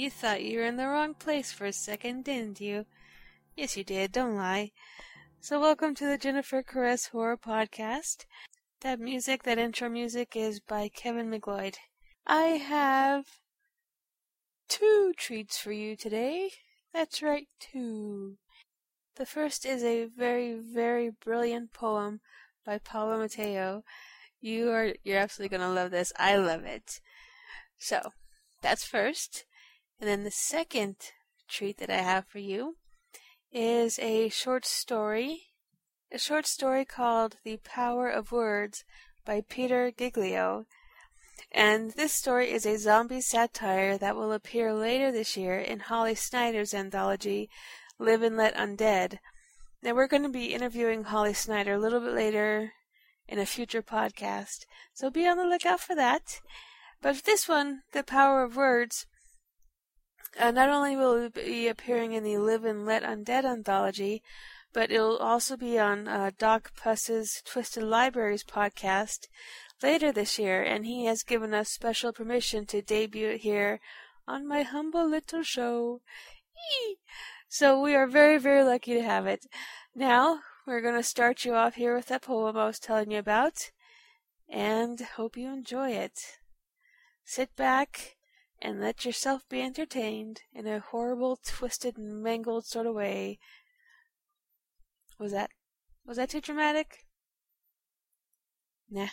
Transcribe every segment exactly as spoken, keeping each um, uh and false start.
you thought you were in the wrong place for a second, didn't you? Yes, you did. Don't lie. So welcome to the Jennifer Caress Horror Podcast. That music, that intro music, is by Kevin MacLeod. I have two treats for you today. That's right, two. The first is a very, very brilliant poem by Paulo Mateo. You are, you're absolutely going to love this. I love it. So, that's first. And then the second treat that I have for you is a short story. A short story called The Power of Words by Peter Giglio. And this story is a zombie satire that will appear later this year in Holly Snyder's anthology, Live and Let Undead. Now we're going to be interviewing Holly Snyder a little bit later in a future podcast, so be on the lookout for that. But for this one, The Power of Words, uh, not only will it be appearing in the Live and Let Undead anthology, but it'll also be on uh, Doc Puss's Twisted Libraries podcast later this year, and he has given us special permission to debut it here on my humble little show. Eee! So we are very, very lucky to have it. Now, we're going to start you off here with that poem I was telling you about, and hope you enjoy it. Sit back and let yourself be entertained in a horrible, twisted, mangled sort of way. Was that, was that too dramatic? Nah.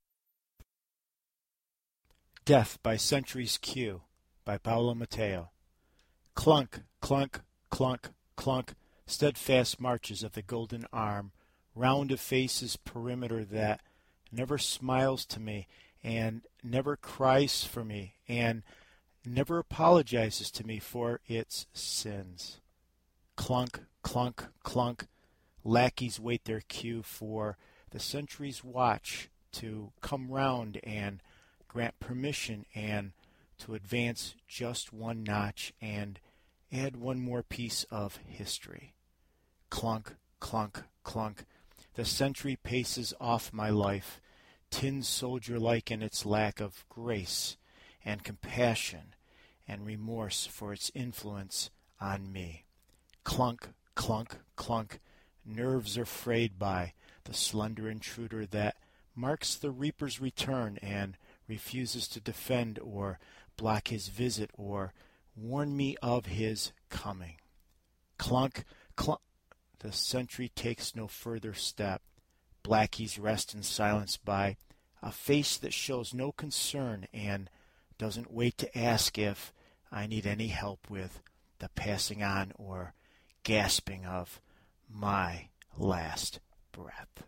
Death by Century's Q by Paulo Mateo. Clunk, clunk, clunk, clunk, steadfast marches of the golden arm, round a face's perimeter that never smiles to me, and never cries for me, and never apologizes to me for its sins. Clunk, clunk, clunk, lackeys wait their cue for the century's watch to come round and grant permission and to advance just one notch and add one more piece of history. Clunk, clunk, clunk, the century paces off my life, tin soldier-like in its lack of grace and compassion and remorse for its influence on me. Clunk, clunk, clunk, nerves are frayed by the slender intruder that marks the reaper's return and refuses to defend or block his visit or warn me of his coming. Clunk, clunk, the sentry takes no further step. Blackies rest in silence by a face that shows no concern and doesn't wait to ask if I need any help with the passing on or gasping of my last breath.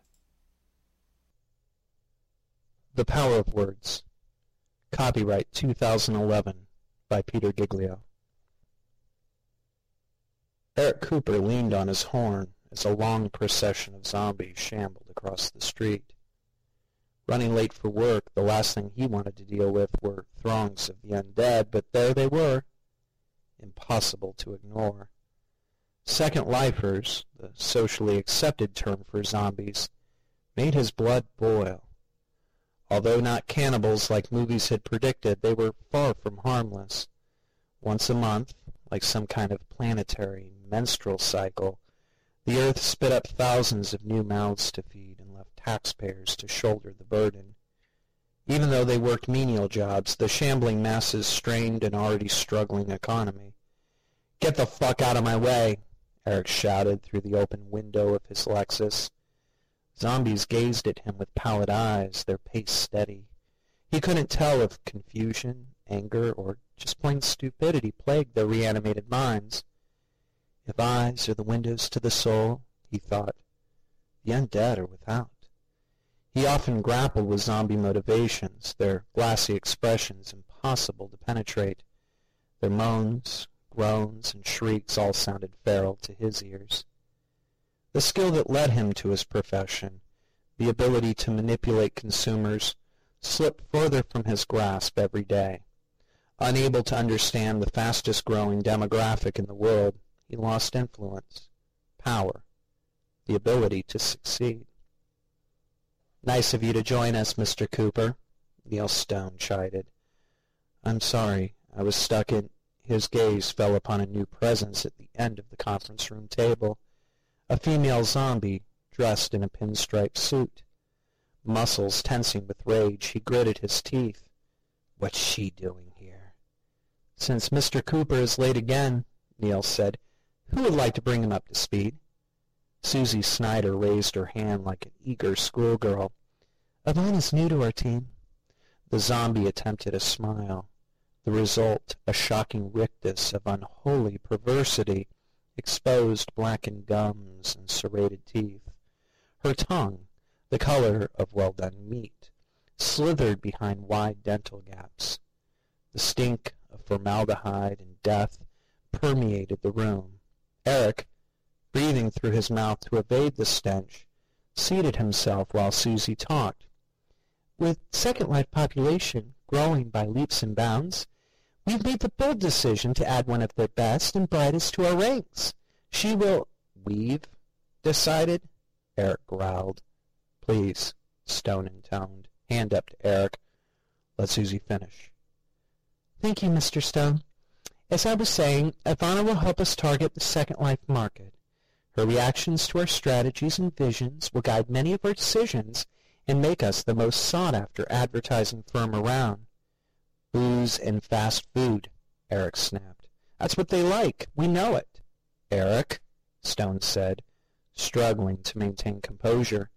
The Power of Words. Copyright two thousand eleven by Peter Giglio. Eric Cooper leaned on his horn as a long procession of zombies shambled across the street. Running late for work, the last thing he wanted to deal with were throngs of the undead, but there they were, impossible to ignore. Second Lifers, the socially accepted term for zombies, made his blood boil. Although not cannibals like movies had predicted, they were far from harmless. Once a month, like some kind of planetary menstrual cycle, the Earth spit up thousands of new mouths to feed and left taxpayers to shoulder the burden. Even though they worked menial jobs, the shambling masses strained an already struggling economy. "Get the fuck out of my way!" Eric shouted through the open window of his Lexus. Zombies gazed at him with pallid eyes, their pace steady. He couldn't tell if confusion, anger, or just plain stupidity plagued their reanimated minds. If eyes are the windows to the soul, he thought, the undead are without. He often grappled with zombie motivations, their glassy expressions impossible to penetrate. Their moans, groans, and shrieks all sounded feral to his ears. The skill that led him to his profession, the ability to manipulate consumers, slipped further from his grasp every day. Unable to understand the fastest-growing demographic in the world, he lost influence, power, the ability to succeed. "Nice of you to join us, Mister Cooper," Neil Stone chided. "I'm sorry, I was stuck in..." his gaze fell upon a new presence at the end of the conference room table, a female zombie dressed in a pinstripe suit. Muscles tensing with rage, he gritted his teeth. What's she doing here? Since Mister Cooper is late again, Neil said, who would like to bring him up to speed? Susie Snyder raised her hand like an eager schoolgirl. Ivana's new to our team. The zombie attempted a smile. The result, a shocking rictus of unholy perversity, exposed blackened gums and serrated teeth. Her tongue, the color of well-done meat, slithered behind wide dental gaps. The stink of formaldehyde and death permeated the room. Eric, breathing through his mouth to evade the stench, seated himself while Susie talked. With Second Life population growing by leaps and bounds, we've made the bold decision to add one of their best and brightest to our ranks. She will... We've decided? Eric growled. Please, Stone intoned, hand up to Eric. Let Susie finish. Thank you, Mister Stone. As I was saying, Ivana will help us target the Second Life market. Her reactions to our strategies and visions will guide many of our decisions and make us the most sought-after advertising firm around. Booze and fast food, Eric snapped. That's what they like. We know it. Eric, Stone said, struggling to maintain composure,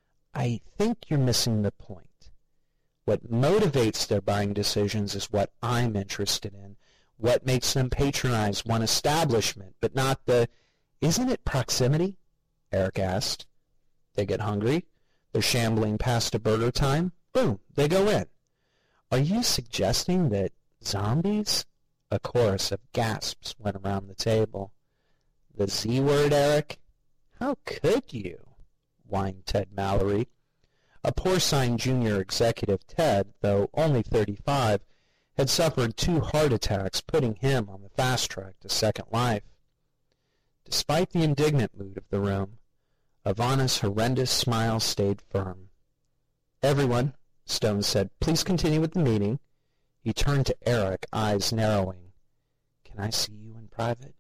I think you're missing the point. What motivates their buying decisions is what I'm interested in. What makes them patronize one establishment, but not the... Isn't it proximity? Eric asked. They get hungry. They're shambling past a burger time. Boom, they go in. Are you suggesting that zombies? A chorus of gasps went around the table. The Z word, Eric? How could you? Whined Ted Mallory. A porcine junior executive, Ted, though only thirty-five, had suffered two heart attacks, putting him on the fast track to Second Life. Despite the indignant mood of the room, Ivana's horrendous smile stayed firm. Everyone, Stone said, please continue with the meeting. He turned to Eric, eyes narrowing. Can I see you in private?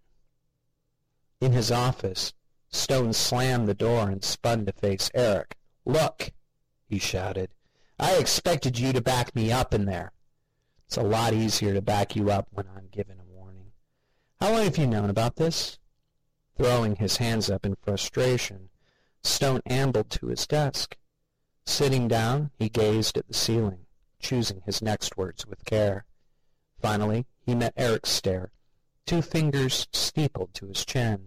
In his office, Stone slammed the door and spun to face Eric. Look, he shouted, I expected you to back me up in there. It's a lot easier to back you up when I'm given a warning. How long have you known about this? Throwing his hands up in frustration, Stone ambled to his desk. Sitting down, he gazed at the ceiling, choosing his next words with care. Finally, he met Eric's stare, two fingers steepled to his chin.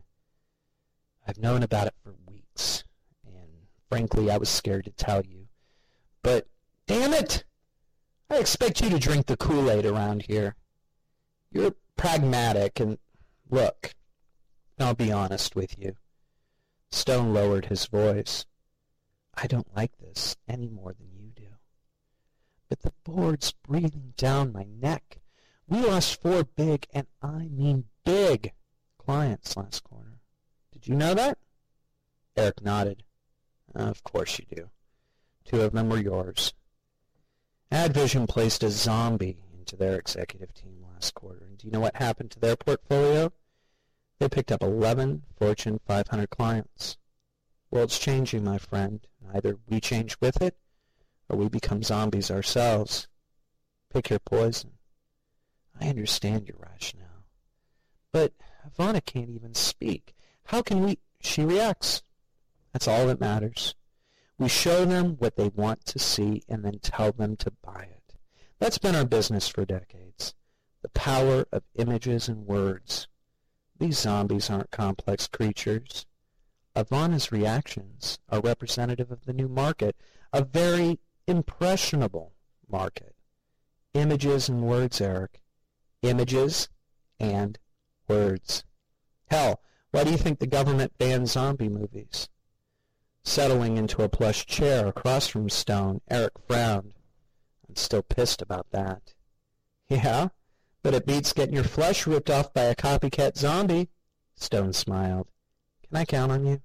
I've known about it for weeks, and frankly, I was scared to tell you. But, damn it! I expect you to drink the Kool-Aid around here. You're pragmatic, and look, I'll be honest with you. Stone lowered his voice. I don't like this any more than you do. But the board's breathing down my neck. We lost four big, and I mean big, clients last quarter. Did you know that? Eric nodded. Of course you do. Two of them were yours. AdVision placed a zombie into their executive team last quarter. And do you know what happened to their portfolio? They picked up eleven Fortune five hundred clients. World's changing, my friend. Either we change with it, or we become zombies ourselves. Pick your poison. I understand your rationale. But Ivana can't even speak. How can we... She reacts. That's all that matters. We show them what they want to see and then tell them to buy it. That's been our business for decades. The power of images and words. These zombies aren't complex creatures. Ivana's reactions are representative of the new market, a very impressionable market. Images and words, Eric. Images and words. Hell, why do you think the government banned zombie movies? Settling into a plush chair across from Stone, Eric frowned. I'm still pissed about that. Yeah, but it beats getting your flesh ripped off by a copycat zombie. Stone smiled. Can I count on you?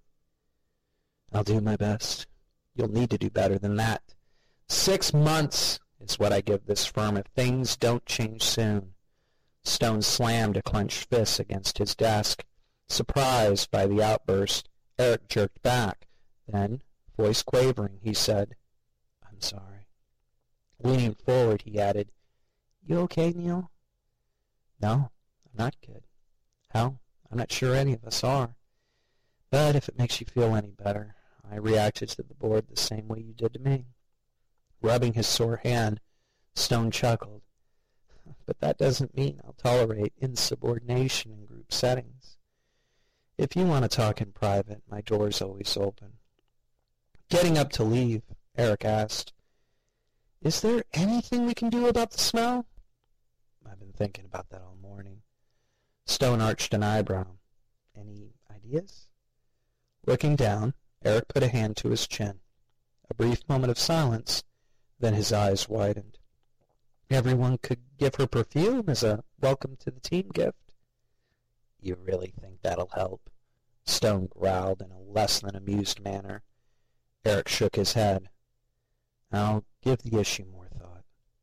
I'll do my best. You'll need to do better than that. Six months is what I give this firm if things don't change soon. Stone slammed a clenched fist against his desk. Surprised by the outburst, Eric jerked back. Then, voice quavering, he said, "I'm sorry." Leaning forward, he added, "You okay, Neil?" "No, I'm not good. Hell, I'm not sure any of us are. But if it makes you feel any better, I reacted to the board the same way you did to me." Rubbing his sore hand, Stone chuckled. "But that doesn't mean I'll tolerate insubordination in group settings. If you want to talk in private, my door's always open." Getting up to leave, Eric asked, "Is there anything we can do about the smell?" "I've been thinking about that all morning." Stone arched an eyebrow. "Any ideas?" Looking down, Eric put a hand to his chin. A brief moment of silence, then his eyes widened. "Everyone could give her perfume as a welcome to the team gift." "You really think that'll help?" Stone growled in a less than amused manner. Eric shook his head. "I'll give the issue more thought."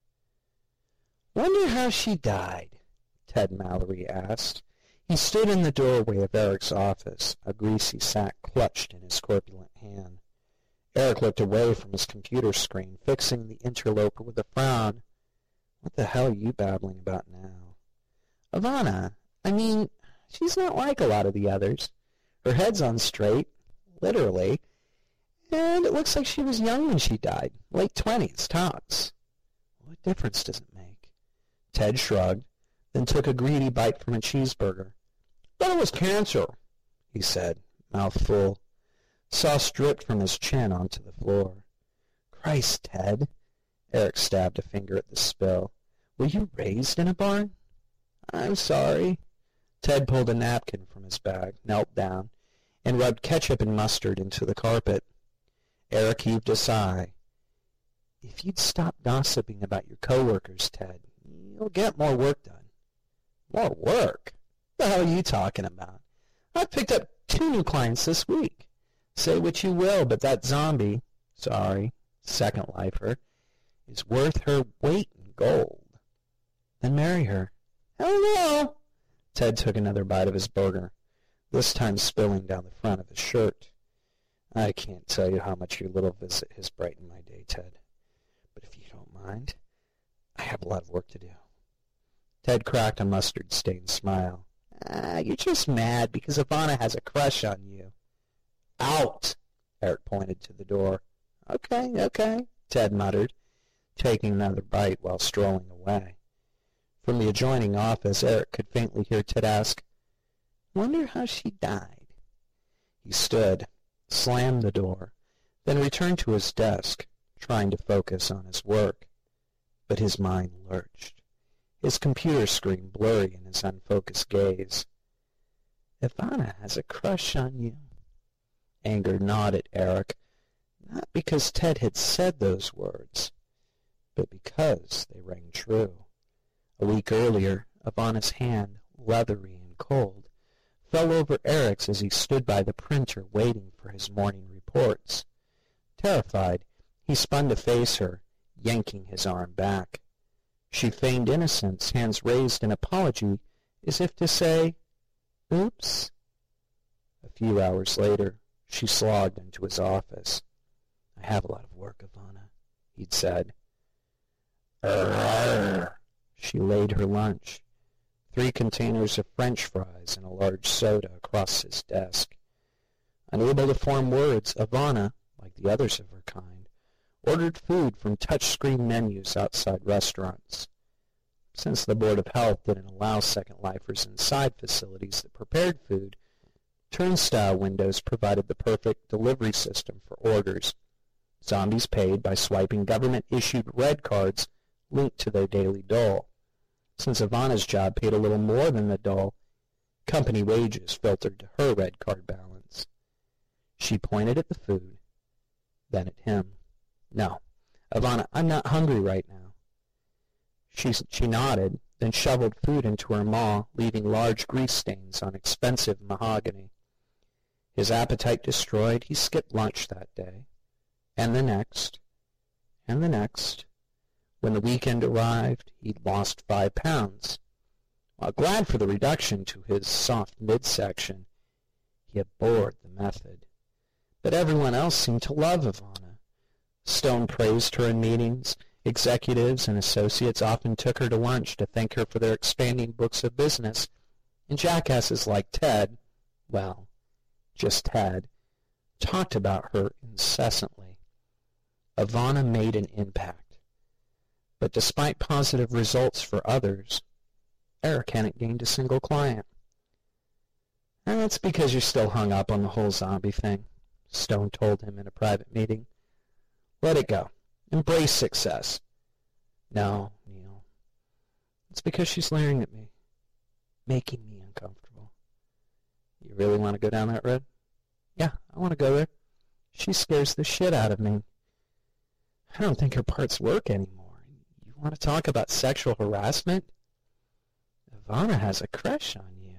"Wonder how she died?" Ted Mallory asked. He stood in the doorway of Eric's office, a greasy sack clutched in his corpulent hand. Eric looked away from his computer screen, fixing the interloper with a frown. "What the hell are you babbling about now?" "Ivana. I mean, she's not like a lot of the others. Her head's on straight, literally, and it looks like she was young when she died, late twenties, tops." "What difference does it make?" Ted shrugged, then took a greedy bite from a cheeseburger. "But it was cancer," he said, mouth full. Sauce dripped from his chin onto the floor. "Christ, Ted." Eric stabbed a finger at the spill. "Were you raised in a barn?" "I'm sorry." Ted pulled a napkin from his bag, knelt down, and rubbed ketchup and mustard into the carpet. Eric heaved a sigh. "If you'd stop gossiping about your coworkers, Ted, you'll get more work done." "More work? What the hell are you talking about? I've picked up two new clients this week. Say what you will, but that zombie, sorry, second lifer, is worth her weight in gold." "Then marry her." "Hell no." Ted took another bite of his burger, this time spilling down the front of his shirt. "I can't tell you how much your little visit has brightened my day, Ted. But if you don't mind, I have a lot of work to do." Ted cracked a mustard-stained smile. Ah, "You're just mad because Ivana has a crush on you." "Out!" Eric pointed to the door. "Okay, okay," Ted muttered, taking another bite while strolling away. From the adjoining office, Eric could faintly hear Ted ask, "Wonder how she died." He stood, slammed the door, then returned to his desk, trying to focus on his work. But his mind lurched, his computer screen blurry in his unfocused gaze. "Ivana has a crush on you." Anger gnawed at Eric, not because Ted had said those words, but because they rang true. A week earlier, Ivana's hand, leathery and cold, fell over Eric's as he stood by the printer waiting for his morning reports. Terrified, he spun to face her, yanking his arm back. She feigned innocence, hands raised in apology, as if to say, "Oops." A few hours later, she slogged into his office. "I have a lot of work, Ivana," he'd said. Arrgh. She laid her lunch, three containers of French fries and a large soda, across his desk. Unable to form words, Ivana, like the others of her kind, ordered food from touch-screen menus outside restaurants. Since the Board of Health didn't allow Second Lifers inside facilities that prepared food, turnstile windows provided the perfect delivery system for orders. Zombies paid by swiping government-issued red cards linked to their daily dole. Since Ivana's job paid a little more than the dole, company wages filtered to her red card balance. She pointed at the food, then at him. "No, Ivana, I'm not hungry right now." She, she nodded, then shoveled food into her maw, leaving large grease stains on expensive mahogany. His appetite destroyed, he skipped lunch that day, and the next, and the next. When the weekend arrived, he'd lost five pounds. While glad for the reduction to his soft midsection, he abhorred the method. But everyone else seemed to love Ivana. Stone praised her in meetings. Executives and associates often took her to lunch to thank her for their expanding books of business. And jackasses like Ted, well, just Ted, talked about her incessantly. Ivana made an impact. But despite positive results for others, Eric hadn't gained a single client. And that's because you're still hung up on the whole zombie thing, Stone told him in a private meeting. Let it go. Embrace success. No, Neil. It's because she's leering at me, making me uncomfortable. You really want to go down that road? Yeah, I want to go there. She scares the shit out of me. I don't think her parts work anymore. You want to talk about sexual harassment? Ivana has a crush on you.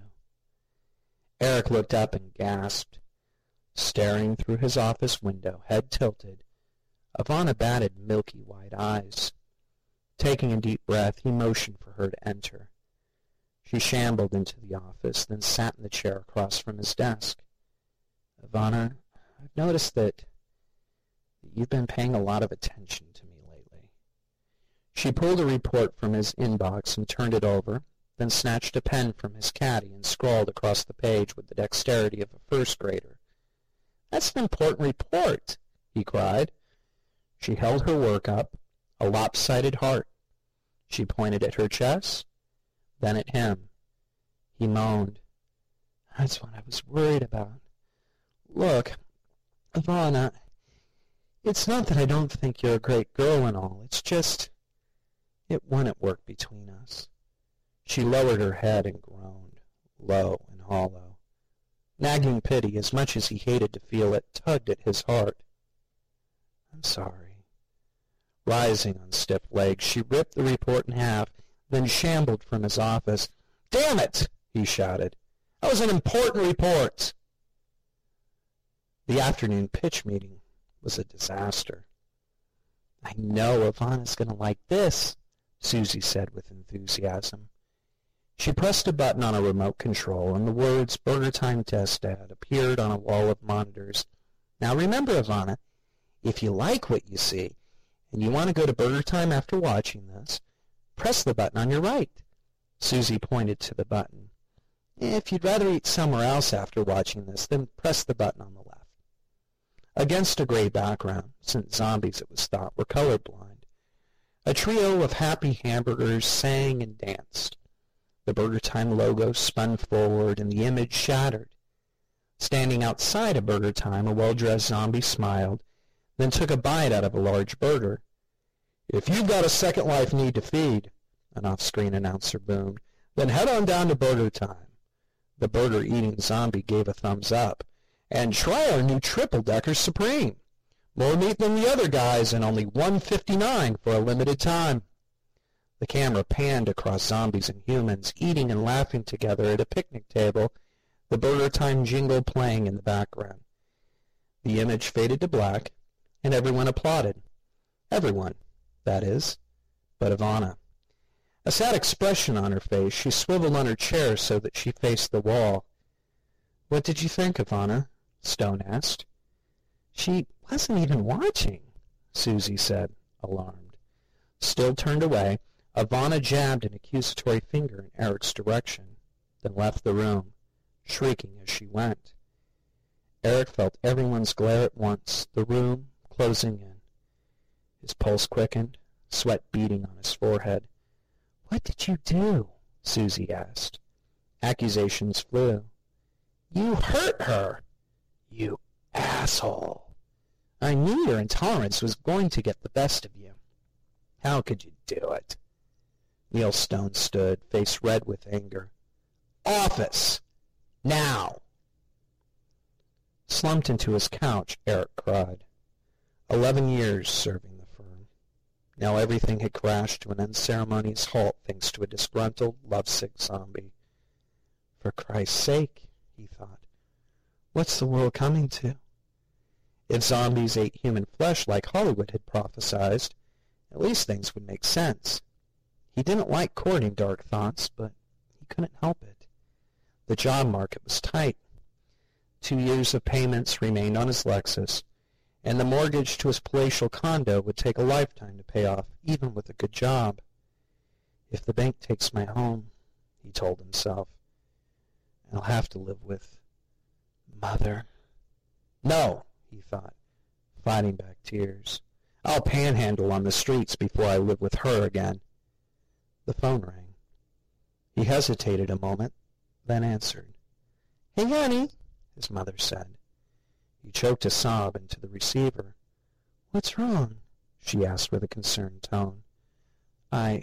Eric looked up and gasped. Staring through his office window, head tilted, Ivana batted milky white eyes. Taking a deep breath, he motioned for her to enter. She shambled into the office, then sat in the chair across from his desk. Ivana, I've noticed that you've been paying a lot of attention to me lately. She pulled a report from his inbox and turned it over, then snatched a pen from his caddy and scrawled across the page with the dexterity of a first grader. That's an important report, he cried. She held her work up, a lopsided heart. She pointed at her chest, then at him. He moaned. That's what I was worried about. Look, Ivana, it's not that I don't think you're a great girl and all. It's just, it wouldn't work between us. She lowered her head and groaned, low and hollow. Nagging pity, as much as he hated to feel it, tugged at his heart. I'm sorry. Rising on stiff legs, she ripped the report in half, then shambled from his office. Damn it, he shouted. That was an important report. The afternoon pitch meeting was a disaster. I know Ivana's going to like this, Susie said with enthusiasm. She pressed a button on a remote control, and the words Burger Time Test Dad appeared on a wall of monitors. Now remember, Ivana, if you like what you see, and you want to go to Burger Time after watching this, press the button on your right. Susie pointed to the button. If you'd rather eat somewhere else after watching this, then press the button on the left. Against a gray background, since zombies, it was thought, were colorblind, a trio of happy hamburgers sang and danced. The Burger Time logo spun forward, and the image shattered. Standing outside of Burger Time, a well-dressed zombie smiled, then took a bite out of a large burger. If you've got a Second Life need to feed, an off-screen announcer boomed, then head on down to Burger Time. The burger-eating zombie gave a thumbs up. And try our new Triple-Decker Supreme. More meat than the other guys, and only one dollar and fifty-nine cents for a limited time. The camera panned across zombies and humans, eating and laughing together at a picnic table, the Burger Time jingle playing in the background. The image faded to black, and everyone applauded. Everyone, that is, but Ivana. A sad expression on her face, she swiveled on her chair so that she faced the wall. What did you think, Ivana? Stone asked. She wasn't even watching, Susie said, alarmed. Still turned away, Ivana jabbed an accusatory finger in Eric's direction, then left the room, shrieking as she went. Eric felt everyone's glare at once, the room closing in. His pulse quickened, sweat beading on his forehead. What did you do? Susie asked. Accusations flew. You hurt her! You asshole! I knew your intolerance was going to get the best of you. How could you do it? Neil Stone stood, face red with anger. Office! Now! Slumped into his couch, Eric cried. Eleven years serving the firm. Now everything had crashed to an unceremonious halt thanks to a disgruntled, lovesick zombie. For Christ's sake, he thought, what's the world coming to? If zombies ate human flesh like Hollywood had prophesied, at least things would make sense. He didn't like courting dark thoughts, but he couldn't help it. The job market was tight. Two years of payments remained on his Lexus, and the mortgage to his palatial condo would take a lifetime to pay off, even with a good job. If the bank takes my home, he told himself, I'll have to live with Mother. No, he thought, fighting back tears. I'll panhandle on the streets before I live with her again. The phone rang. He hesitated a moment, then answered. Hey, honey, his mother said. He choked a sob into the receiver. What's wrong? She asked with a concerned tone. I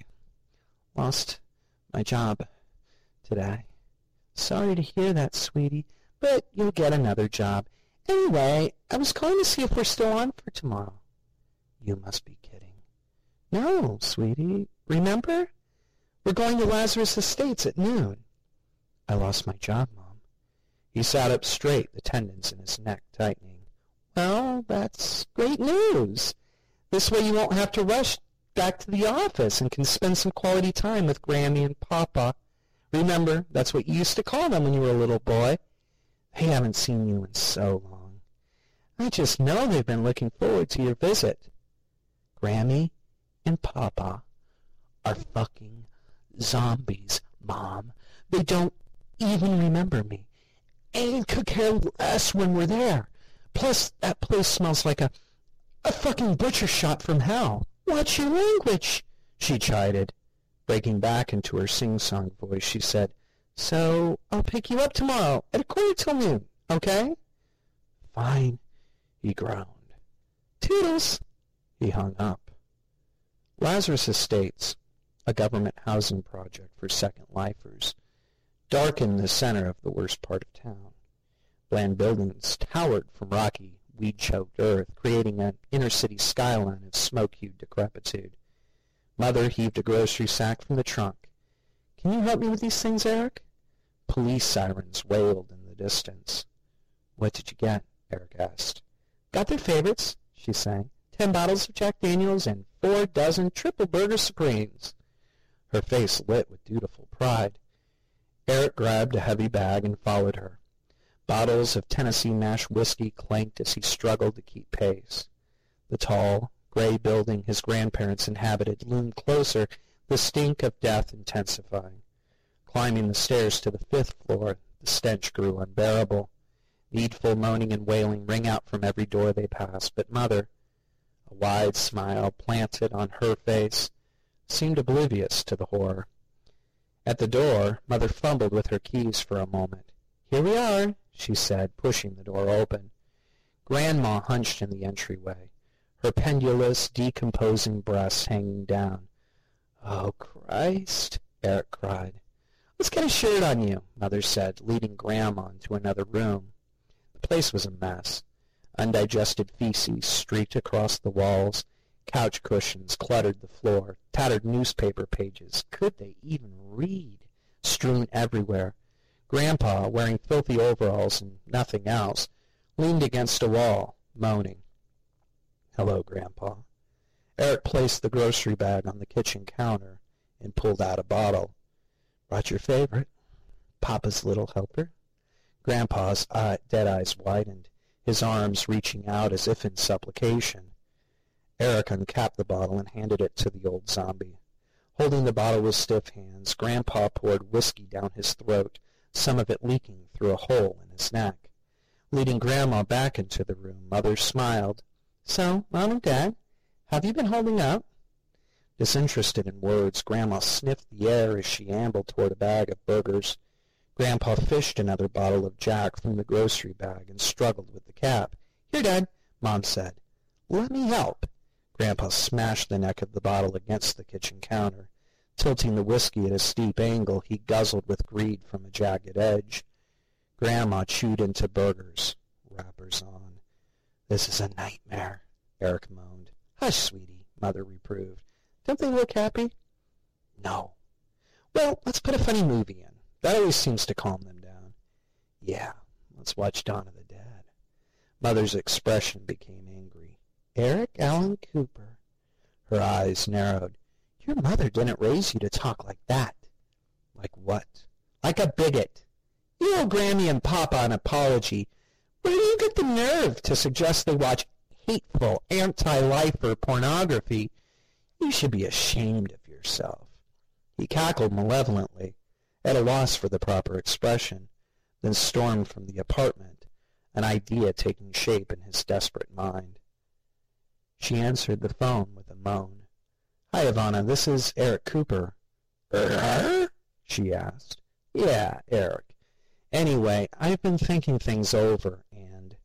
lost my job today. Sorry to hear that, sweetie, but you'll get another job. Anyway, I was calling to see if we're still on for tomorrow. You must be kidding. No, sweetie. Remember? We're going to Lazarus Estates at noon. I lost my job, Mom. He sat up straight, the tendons in his neck tightening. Well, that's great news. This way you won't have to rush back to the office and can spend some quality time with Grammy and Papa. Remember, that's what you used to call them when you were a little boy. They haven't seen you in so long. I just know they've been looking forward to your visit. Grammy and Papa are fucking zombies, Mom. They don't even remember me. And could care less when we're there. Plus, that place smells like a, a fucking butcher shop from hell. Watch your language, she chided. Breaking back into her sing-song voice, she said, So I'll pick you up tomorrow at a quarter till noon, okay? Fine, he groaned. Toodles! He hung up. Lazarus Estates, a government housing project for Second Lifers, darkened the center of the worst part of town. Bland buildings towered from rocky, weed-choked earth, creating an inner-city skyline of smoke-hued decrepitude. Mother heaved a grocery sack from the trunk. Can you help me with these things, Eric? Police sirens wailed in the distance. What did you get? Eric asked. Got their favorites, she sang. Ten bottles of Jack Daniels and four dozen triple burger supremes. Her face lit with dutiful pride. Eric grabbed a heavy bag and followed her. Bottles of Tennessee mash whiskey clanked as he struggled to keep pace. The tall, gray building his grandparents inhabited loomed closer, the stink of death intensifying. Climbing the stairs to the fifth floor, the stench grew unbearable. Needful moaning and wailing rang out from every door they passed, but Mother, a wide smile planted on her face, seemed oblivious to the horror. At the door, Mother fumbled with her keys for a moment. Here we are, she said, pushing the door open. Grandma hunched in the entryway, her pendulous, decomposing breasts hanging down. Oh, Christ, Eric cried. Let's get a shirt on you, Mother said, leading Grandma into another room. The place was a mess. Undigested feces streaked across the walls. Couch cushions cluttered the floor. Tattered newspaper pages, could they even read, strewn everywhere. Grandpa, wearing filthy overalls and nothing else, leaned against a wall, moaning. Hello, Grandpa. Eric placed the grocery bag on the kitchen counter and pulled out a bottle. Brought your favorite, Papa's Little Helper. Grandpa's eye, dead eyes widened, his arms reaching out as if in supplication. Eric uncapped the bottle and handed it to the old zombie. Holding the bottle with stiff hands, Grandpa poured whiskey down his throat, some of it leaking through a hole in his neck. Leading Grandma back into the room, Mother smiled. So, Mom and Dad, have you been holding up? Disinterested in words, Grandma sniffed the air as she ambled toward a bag of burgers. Grandpa fished another bottle of Jack from the grocery bag and struggled with the cap. Here, Dad, Mom said. Let me help. Grandpa smashed the neck of the bottle against the kitchen counter. Tilting the whiskey at a steep angle, he guzzled with greed from a jagged edge. Grandma chewed into burgers, wrappers on. This is a nightmare, Eric moaned. Hush, sweetie, Mother reproved. Don't they look happy? No. Well, let's put a funny movie in. That always seems to calm them down. Yeah, let's watch Dawn of the Dead. Mother's expression became angry. Eric Allen Cooper. Her eyes narrowed. Your mother didn't raise you to talk like that. Like what? like a bigot. You owe Grammy and Papa an apology. Where do you get the nerve to suggest they watch hateful, anti-lifer pornography? You should be ashamed of yourself." He cackled malevolently, at a loss for the proper expression, then stormed from the apartment, an idea taking shape in his desperate mind. She answered the phone with a moan. "Hi, Ivana, this is Eric Cooper." "Er?" she asked. "Yeah, Eric. Anyway, I've been thinking things over, and—"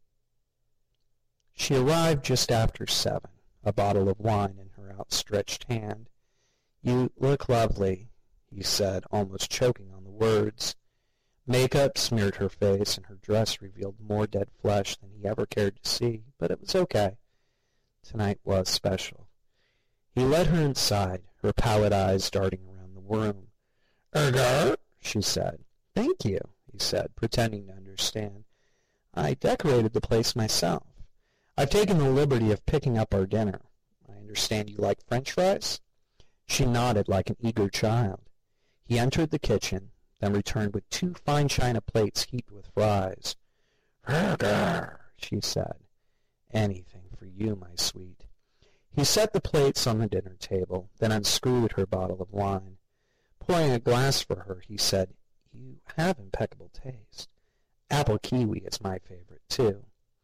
She arrived just after seven, a bottle of wine in her outstretched hand. "You look lovely," he said, almost choking on the words. Makeup smeared her face, and her dress revealed more dead flesh than he ever cared to see, but it was okay. Tonight was special. He led her inside, her pallid eyes darting around the room. "Ergar," she said. "Thank you," he said, pretending to understand. "I decorated the place myself. I've taken the liberty of picking up our dinner. I understand you like French fries?" She nodded like an eager child. He entered the kitchen, then returned with two fine china plates heaped with fries. "Ergar," she said. "Anything for you, my sweet." He set the plates on the dinner table, then unscrewed her bottle of wine. Pouring a glass for her, he said, "You have impeccable taste. Apple kiwi is my favorite, too."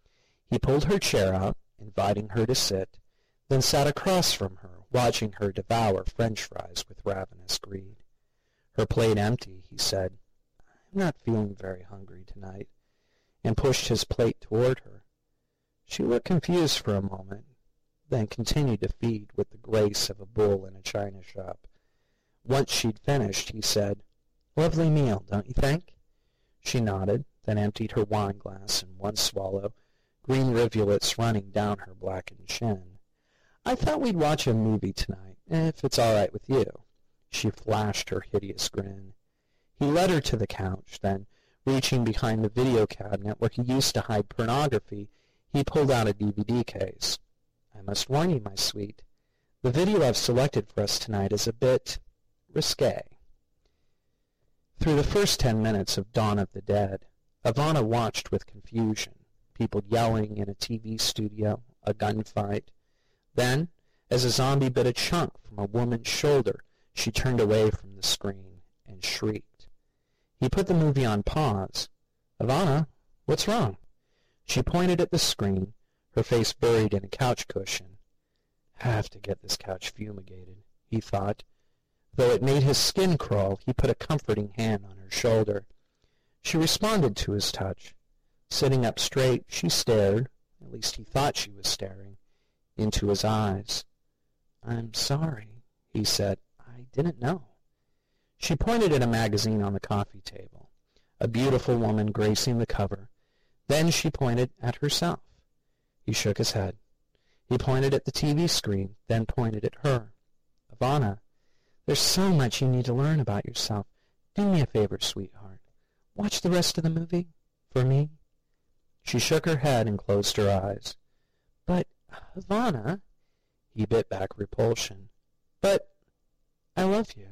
He pulled her chair out, inviting her to sit, then sat across from her, watching her devour French fries with ravenous greed. Her plate empty, he said, "I'm not feeling very hungry tonight," and pushed his plate toward her. She looked confused for a moment, then continued to feed with the grace of a bull in a china shop. Once she'd finished, he said, "Lovely meal, don't you think?" She nodded, then emptied her wine glass in one swallow, green rivulets running down her blackened chin. "I thought we'd watch a movie tonight, if it's all right with you." She flashed her hideous grin. He led her to the couch, then, reaching behind the video cabinet where he used to hide pornography, he pulled out a D V D case. "I must warn you, my sweet, the video I've selected for us tonight is a bit risque." Through the first ten minutes of Dawn of the Dead, Ivana watched with confusion, people yelling in a T V studio, a gunfight. Then, as a zombie bit a chunk from a woman's shoulder, she turned away from the screen and shrieked. He put the movie on pause. "Ivana, what's wrong?" She pointed at the screen, her face buried in a couch cushion. "Have to get this couch fumigated," he thought. Though it made his skin crawl, he put a comforting hand on her shoulder. She responded to his touch. Sitting up straight, she stared, at least he thought she was staring, into his eyes. "I'm sorry," he said. "I didn't know." She pointed at a magazine on the coffee table, a beautiful woman gracing the cover. Then she pointed at herself. He shook his head. He pointed at the T V screen, then pointed at her. "Ivana, there's so much you need to learn about yourself. Do me a favor, sweetheart. Watch the rest of the movie, for me." She shook her head and closed her eyes. "But, Ivana," he bit back repulsion. "But, I love you."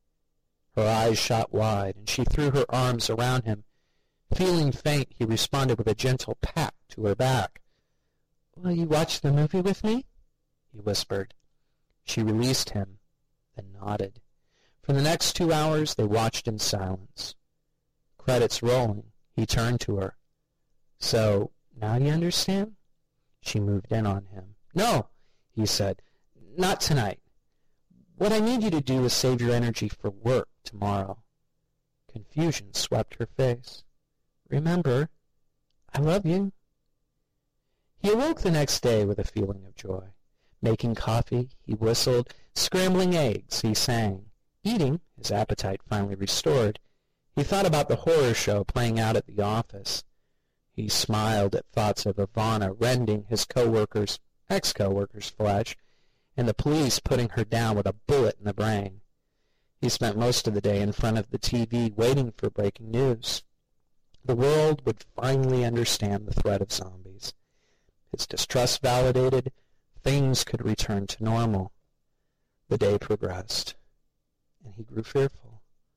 Her eyes shot wide, and she threw her arms around him. Feeling faint, he responded with a gentle pat to her back. "Will you watch the movie with me?" he whispered. She released him, then nodded. For the next two hours they watched in silence. Credits rolling, he turned to her. "So, now you understand?" She moved in on him. "No," he said. "Not tonight. What I need you to do is save your energy for work tomorrow." Confusion swept her face. "Remember, I love you." He awoke the next day with a feeling of joy. Making coffee, he whistled. Scrambling eggs, he sang. Eating, his appetite finally restored, he thought about the horror show playing out at the office. He smiled at thoughts of Ivana rending his co-worker's, ex-co-worker's flesh, and the police putting her down with a bullet in the brain. He spent most of the day in front of the T V waiting for breaking news. The world would finally understand the threat of zombies. His distrust validated, things could return to normal. The day progressed, and he grew fearful.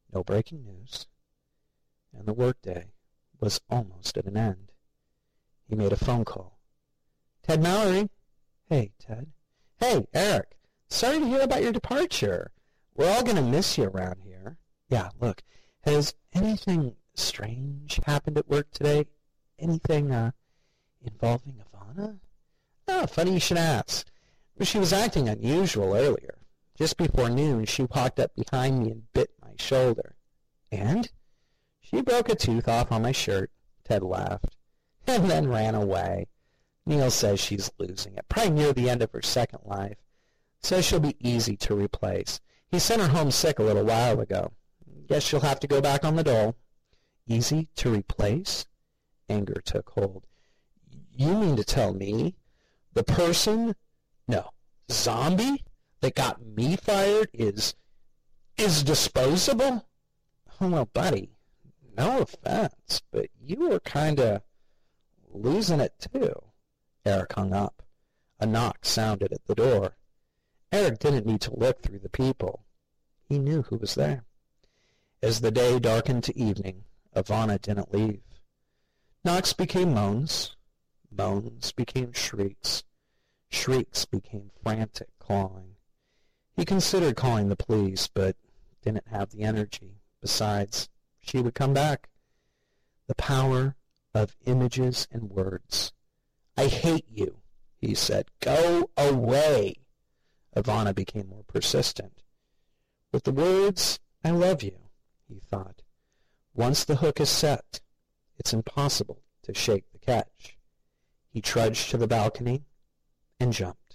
No breaking news. And the workday was almost at an end. He made a phone call. Ted Mallory? Hey, Ted. Hey, Eric. Sorry to hear about your departure. We're all going to miss you around here. Yeah, look, has anything strange happened at work today? Anything, uh, involving Ivana? Oh, funny you should ask. She was acting unusual earlier. Just before noon, she walked up behind me and bit my shoulder. And? She broke a tooth off on my shirt. Ted laughed. And then ran away. Neil says she's losing it, probably near the end of her second life. Says she'll be easy to replace. He sent her home sick a little while ago. Guess she'll have to go back on the dole. Easy to replace? Anger took hold. You mean to tell me the person, no, zombie that got me fired is, is disposable? Oh, well, buddy, no offense, but you were kind of losing it too. Eric hung up. A knock sounded at the door. Eric didn't need to look through the people. He knew who was there. As the day darkened to evening, Ivana didn't leave. Knocks became moans. Moans became shrieks. Shrieks became frantic clawing. He considered calling the police, but didn't have the energy. Besides, she would come back. The power of images and words. I hate you, he said. Go away. Ivana became more persistent. With the words, I love you, he thought. Once the hook is set, it's impossible to shake the catch. He trudged to the balcony and jumped.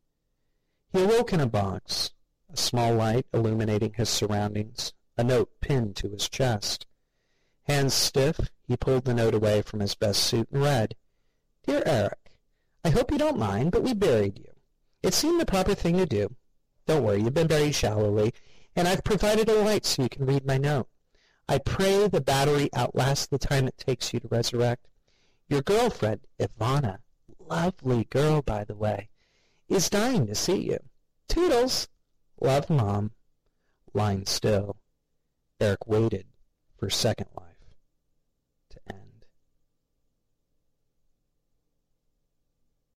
He awoke in a box, a small light illuminating his surroundings, a note pinned to his chest. Hands stiff, he pulled the note away from his best suit and read, Dear Eric, I hope you don't mind, but we buried you. It seemed the proper thing to do. Don't worry, you've been buried shallowly, and I've provided a light so you can read my note. I pray the battery outlasts the time it takes you to resurrect. Your girlfriend, Ivana, lovely girl, by the way, is dying to see you. Toodles. Love, Mom. Lying still, Eric waited for second life.